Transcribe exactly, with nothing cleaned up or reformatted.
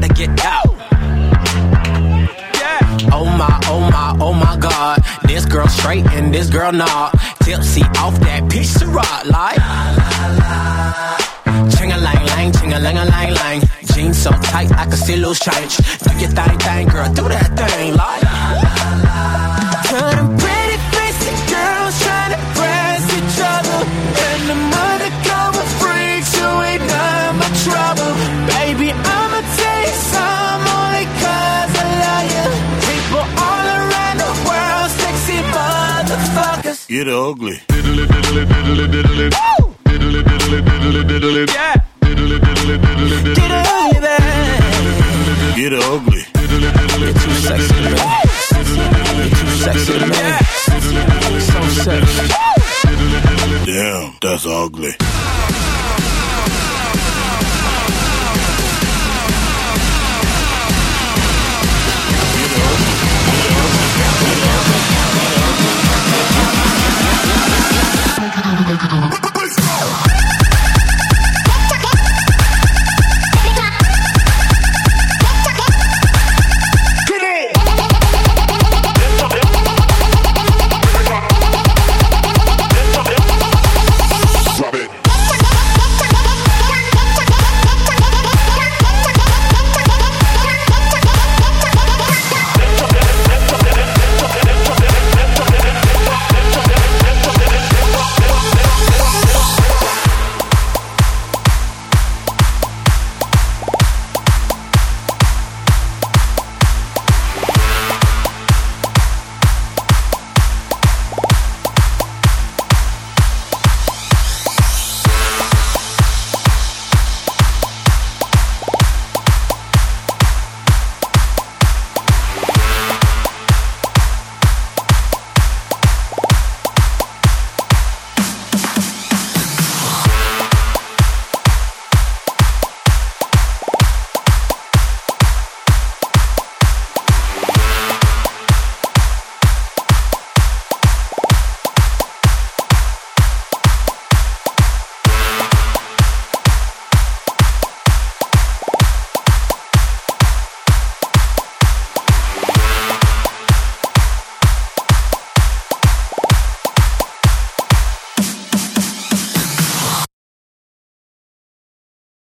gotta get out. Yeah. Oh my, oh my, oh my God. This girl straight and this girl not. Tipsy off that piece of rock like. Ching-a-lang-lang, ching-a-lang-a-lang-lang. Jeans so tight I can see loose change. Do your thing, thing, girl, do that thing like. Turning pretty faces, girls trying to press each other. And the mother cover freaks who ain't none but trouble. Baby, I'ma tell you some only cause I love you. People all around the world, sexy motherfuckers. Get ugly. Diddly, diddly, diddly, diddly. Woo! Diddly, diddly, diddly, diddly. Yeah. Diddly, diddly, diddly, diddly. Get ugly, baby. Get ugly. Diddly, diddly, you're too sexy, man. You're too sexy, man. So sexy. Damn, that's ugly.